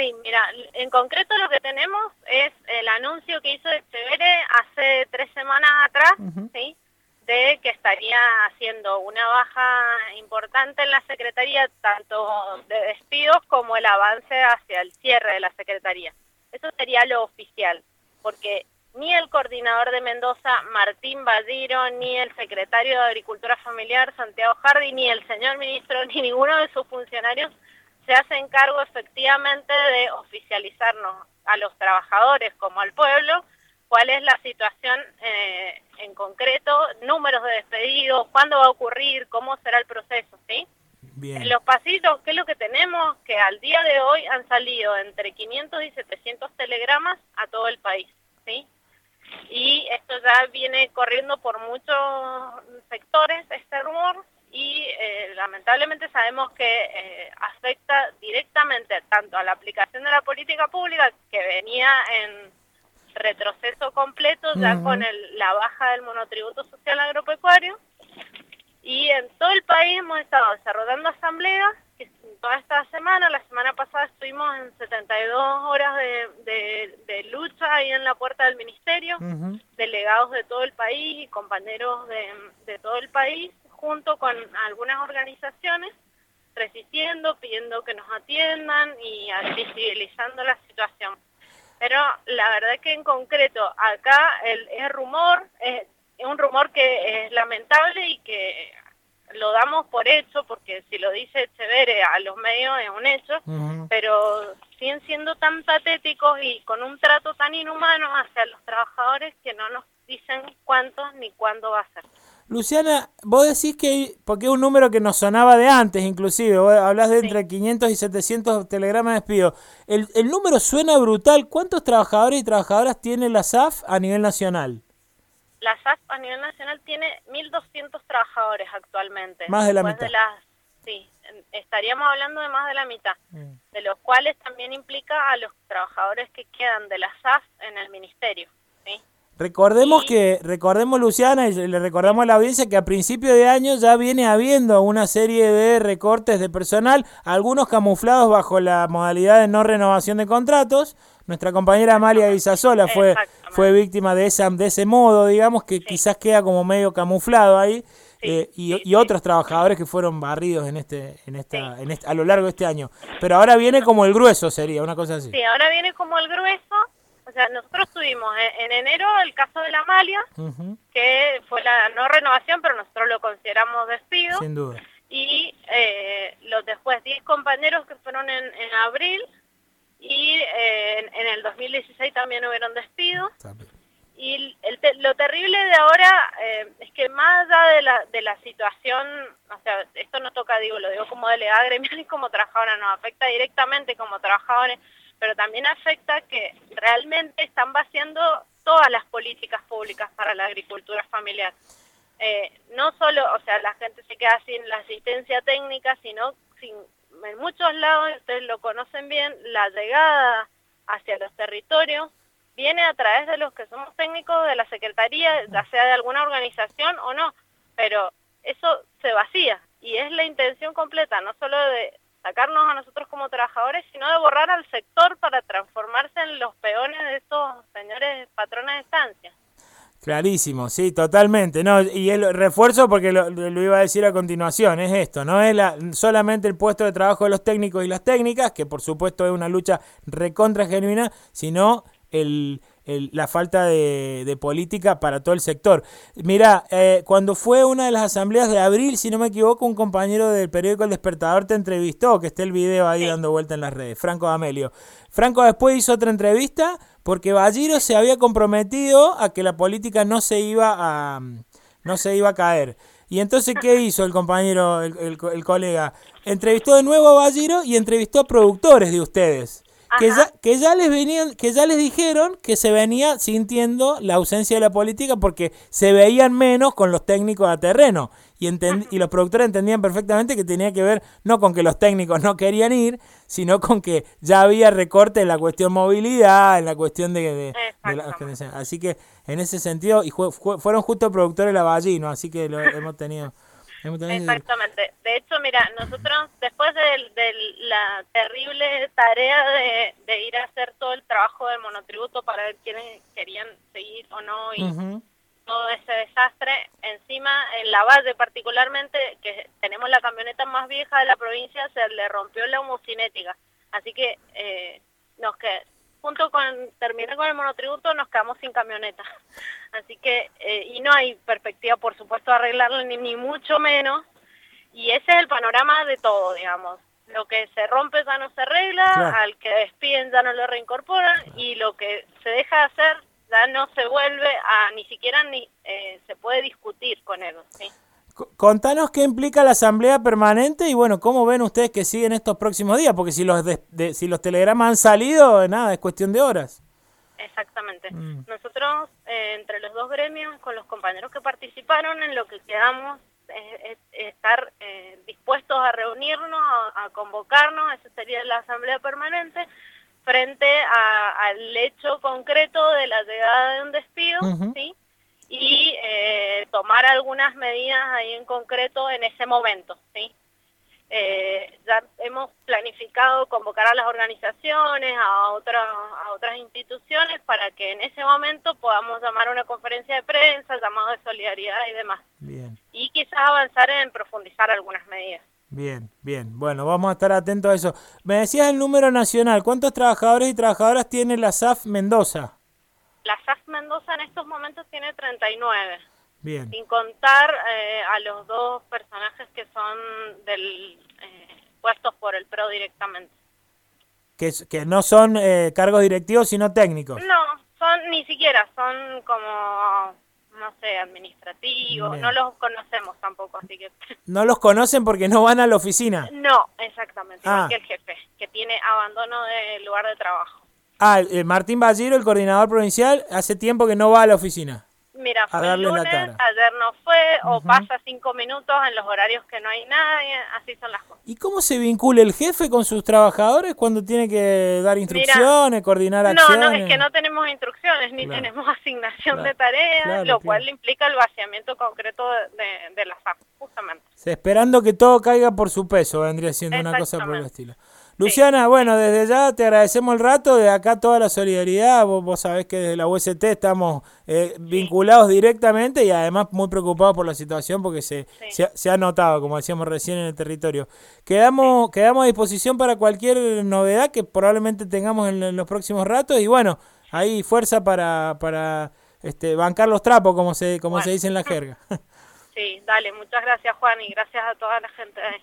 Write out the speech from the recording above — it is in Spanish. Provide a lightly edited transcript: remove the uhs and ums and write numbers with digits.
Sí, mira, en concreto lo que tenemos es el anuncio que hizo Echeverre hace 3 semanas atrás, Ujú. ¿sí? De que estaría haciendo una baja importante en la Secretaría, tanto de despidos como el avance hacia el cierre de la Secretaría. Eso sería lo oficial, porque ni el coordinador de Mendoza, Martín Balliro, ni el secretario de Agricultura Familiar, Santiago Hardy, ni el señor ministro, ni ninguno de sus funcionarios se hacen cargo efectivamente de oficializarnos a los trabajadores como al pueblo cuál es la situación en concreto, números de despedidos, cuándo va a ocurrir, cómo será el proceso, ¿sí? En Bien. los pasillos, ¿qué es lo que tenemos? Que al día de hoy han salido entre 500 y 700 telegramas a todo el país, ¿sí? Y esto ya viene corriendo por muchos sectores, este rumor, y lamentablemente sabemos que afecta directamente tanto a la aplicación de la política pública, que venía en retroceso completo ya con Ujú. la baja del monotributo social agropecuario, y en todo el país hemos estado desarrollando asambleas, que toda esta semana, la semana pasada estuvimos en 72 horas de lucha ahí en la puerta del ministerio, Ujú. delegados de todo el país y compañeros de todo el país, junto con algunas organizaciones, resistiendo, pidiendo que nos atiendan y visibilizando la situación. Pero la verdad que en concreto acá el rumor es un rumor que es lamentable y que lo damos por hecho, porque si lo dice Echeverre a los medios es un hecho, Ujú. pero siguen siendo tan patéticos y con un trato tan inhumano hacia los trabajadores que no nos dicen cuántos ni cuándo va a ser. Luciana, vos decís que, porque es un número que nos sonaba de antes inclusive, vos hablás de Sí. entre 500 y 700 telegramas de despido. El número suena brutal. ¿Cuántos trabajadores y trabajadoras tiene la SAF a nivel nacional? La SAF a nivel nacional tiene 1.200 trabajadores actualmente, Más de la después de mitad. las... Sí, estaríamos hablando de más de la mitad, Mm. de los cuales también implica a los trabajadores que quedan de la SAF en el ministerio, ¿sí? Y, Recordemos Luciana, y le sí, recordamos a la audiencia que a principio de año ya viene habiendo una serie de recortes de personal, algunos camuflados bajo la modalidad de no renovación de contratos. Nuestra compañera Amalia exactamente, Guisasola fue exactamente, víctima de ese modo, digamos, que sí, quizás queda como medio camuflado ahí, sí, sí, y sí, otros trabajadores que fueron barridos sí. a lo largo de este año. Pero ahora Y viene como el grueso, sería una cosa así. sí, ahora viene como el grueso, o sea, nosotros tuvimos en enero el caso de la Amalia, Ujú. que fue la no renovación, pero nosotros lo consideramos despido, Sin duda. y los después 10 compañeros que fueron en abril, y en el 2016 también hubieron despidos, y lo terrible de ahora es que más allá de la situación, o sea, esto no toca, digo, lo digo como delegada gremial y como trabajadora, nos afecta directamente como trabajadores, pero también afecta que realmente están vaciando todas las políticas públicas para la agricultura familiar. No solo, o sea, la gente se queda sin la asistencia técnica, sino sin, en muchos lados, ustedes lo conocen bien, la llegada hacia los territorios viene a través de los que somos técnicos de la Secretaría, ya sea de alguna organización o no, pero eso se vacía y es la intención completa, no solo de sacarnos a nosotros como trabajadores, sino de borrar al sector para transformarse en los peones de estos señores patrones de estancia. Clarísimo, sí, totalmente. No, y el refuerzo, porque lo iba a decir a continuación, es esto, no es solamente el puesto de trabajo de los técnicos y las técnicas, que por supuesto es una lucha recontra genuina, sino la falta de política para todo el sector. Mirá, cuando fue una de las asambleas de abril, si no me equivoco, un compañero del periódico El Despertador te entrevistó, que está el video ahí Sí, dando vuelta en las redes, Franco D'Amelio. Franco después hizo otra entrevista porque Balliro sí, se había comprometido a que la política no se iba a caer. Y entonces, ¿qué hizo el compañero, el colega? Entrevistó de nuevo a Balliro y entrevistó a productores de ustedes. ajá, Que ya les dijeron que se venía sintiendo la ausencia de la política porque se veían menos con los técnicos a terreno. Y los productores entendían perfectamente que tenía que ver no con que los técnicos no querían ir, sino con que ya había recorte en la cuestión movilidad, en la cuestión de la exactamente. Así que en ese sentido, fueron justo productores Lavallino, así que lo hemos tenido. Exactamente. De hecho, mira, nosotros después de la terrible tarea de ir a hacer todo el trabajo del monotributo para ver quiénes querían seguir o no y todo ese desastre, encima en la Valle particularmente, que tenemos la camioneta más vieja de la provincia, se le rompió la homocinética. Así que junto con terminar con el monotributo nos quedamos sin camioneta. Así que, y no hay perspectiva, por supuesto, de arreglarlo, ni mucho menos. Y ese es el panorama de todo, digamos. Lo que se rompe ya no se arregla, claro. Al que despiden ya no lo reincorporan, y lo que se deja de hacer ya no se vuelve a, ni siquiera se puede discutir con él, ¿sí? Contanos qué implica la asamblea permanente y bueno, cómo ven ustedes que siguen estos próximos días, porque si los telegramas han salido, nada, es cuestión de horas. Exactamente. Nosotros, entre los dos gremios, con los compañeros que participaron, en lo que quedamos es estar dispuestos a reunirnos, a convocarnos, esa sería la asamblea permanente, frente al hecho concreto de la llegada de un despido, ¿sí? Y tomar algunas medidas ahí en concreto en ese momento, ¿sí? Ya hemos planificado convocar a las organizaciones, a otras instituciones, para que en ese momento podamos llamar a una conferencia de prensa, llamado de solidaridad y demás. Bien. Y quizás avanzar en profundizar algunas medidas. Bien, bien. Bueno, vamos a estar atentos a eso. Me decías el número nacional. ¿Cuántos trabajadores y trabajadoras tiene la SAF Mendoza? La SAF Mendoza en estos momentos tiene 39. Bien. Sin contar a los dos personajes que son puestos por el PRO directamente. Que no son cargos directivos, sino técnicos. No, ni siquiera, son como, no sé, administrativos. Bien. No los conocemos tampoco, así que... ¿No los conocen porque no van a la oficina? No, exactamente, igual que el jefe, que tiene abandono del lugar de trabajo. Martín Ballero, el coordinador provincial, hace tiempo que no va a la oficina. Mira, fue el lunes, ayer no fue, o pasa 5 minutos en los horarios que no hay nadie, así son las cosas. ¿Y cómo se vincula el jefe con sus trabajadores cuando tiene que dar instrucciones, coordinar acciones? No, es que no tenemos instrucciones, ni tenemos asignación de tareas, lo cual implica el vaciamiento concreto de la SAF, justamente. Esperando que todo caiga por su peso, vendría siendo una cosa por el estilo. Luciana, bueno, desde ya te agradecemos el rato, de acá toda la solidaridad, vos sabés que desde la UST estamos vinculados directamente y además muy preocupados por la situación porque se ha notado, como decíamos recién, en el territorio. Quedamos a disposición para cualquier novedad que probablemente tengamos en los próximos ratos y bueno, hay fuerza para bancar los trapos, como se dice en la jerga. Sí, dale, muchas gracias Juan y gracias a toda la gente ahí.